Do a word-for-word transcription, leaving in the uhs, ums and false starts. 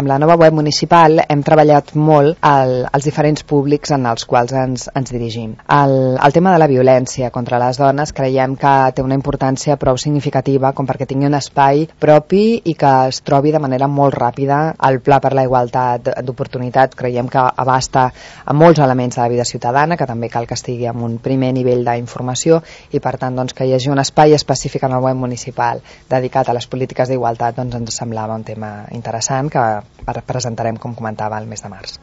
Amb la nova web municipal hem treballat molt el, els diferents públics en els quals ens, ens dirigim. El, el tema de la violència contra les dones creiem que té una importància prou significativa com perquè tingui un espai propi i que es trobi de manera molt ràpida. El Pla per la Igualtat d'Oportunitats creiem que abasta a molts elements de la vida ciutadana, que també cal que estigui en un primer nivell d'informació i per tant doncs, que hi hagi un espai específic en el web municipal dedicat a les polítiques d'igualtat doncs, ens semblava un tema interessant que presentarem, com comentava, el mes de març.